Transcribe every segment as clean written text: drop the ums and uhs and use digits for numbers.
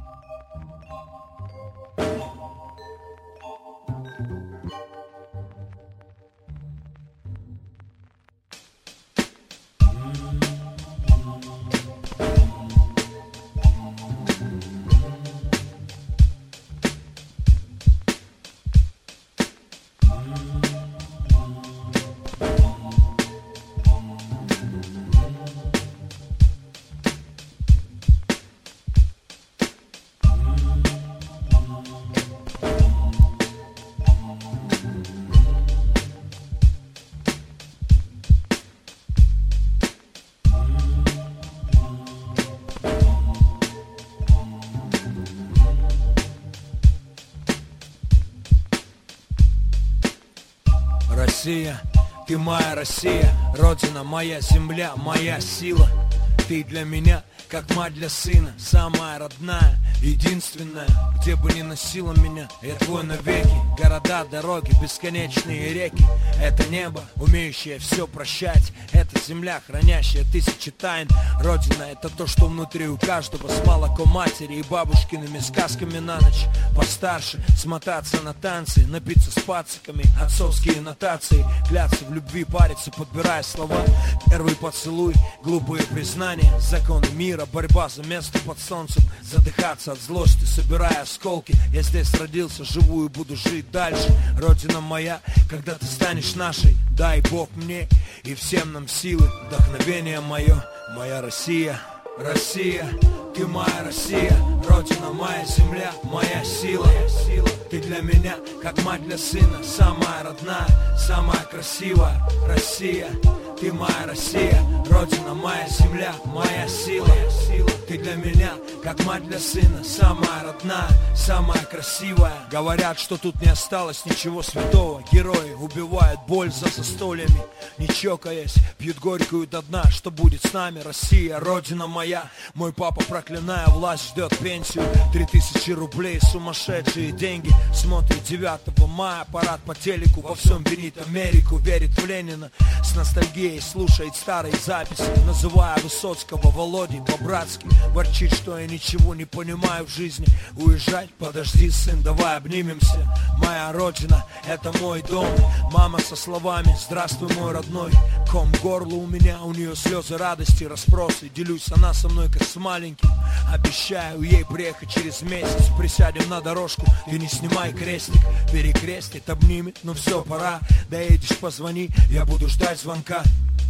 Россия, ты моя Россия, Родина, моя земля, моя сила. Ты для меня, как мать для сына, самая родная, единственная. Где бы ни носила меня, я твой навеки. Города, дороги, бесконечные реки. Это небо, умеющее все прощать. Это земля, хранящая тысячи тайн. Родина — это то, что внутри у каждого. С молоком матери и бабушкиными сказками на ночь. Постарше смотаться на танцы, напиться с пациками, отцовские нотации, кляться в любви, париться, подбирая слова. Первый поцелуй, глупые признания, законы мира, борьба за место под солнцем. Задыхаться от злости, собирая осколки. Я здесь родился, живу и буду жить дальше. Родина моя, когда ты станешь нашей, дай Бог мне и всем нам силы. Вдохновение мое, моя Россия. Россия, ты моя Россия, Родина, моя земля, моя сила. Ты для меня, как мать для сына, самая родная, самая красивая. Россия, ты моя Россия, Родина, моя земля, моя сила. Ты для меня, как мать для сына, самая родная, самая красивая. Говорят, что тут не осталось ничего святого. Герои убивают боль за застольями, не чокаясь, пьют горькую до дна. Что будет с нами, Россия, Родина моя? Мой папа, проклиная власть, ждет пенсию 3000 рублей, сумасшедшие деньги. Смотрит 9 мая парад по телеку, во всем винит Америку, верит в Ленина, с ностальгией слушает старые записи, называя Высоцкого Володей по-братски. Ворчит, что я ничего не понимаю в жизни. Уезжать? Подожди, сын, давай обнимемся. Моя Родина, это мой дом. Мама со словами: здравствуй, мой родной. Ком горло у меня, у нее слезы радости, расспросы. Делюсь она со мной, как с маленьким. Обещаю ей приехать через месяц. Присядем на дорожку и не снимай крестик. Перекрестит, обнимет, ну все, пора. Доедешь, позвони, я буду ждать звонка.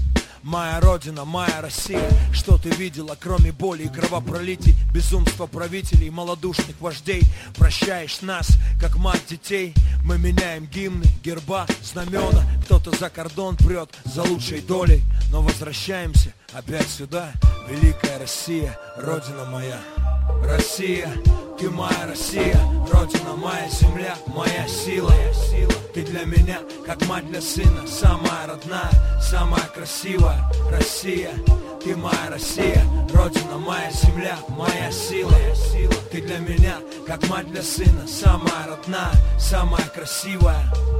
Моя Родина, моя Россия, что ты видела, кроме боли и кровопролитий, безумства правителей, малодушных вождей? Прощаешь нас, как мать детей. Мы меняем гимны, герба, знамена. Кто-то за кордон прет за лучшей долей. Но возвращаемся опять сюда. Великая Россия, Родина моя. Россия, ты моя Россия, Родина, моя земля, моя сила. Ты для меня, как мать для сына, самая родная, самая красивая. Россия, ты моя Россия, Родина, моя земля, моя сила. Ты для меня, как мать для сына, самая родная, самая красивая.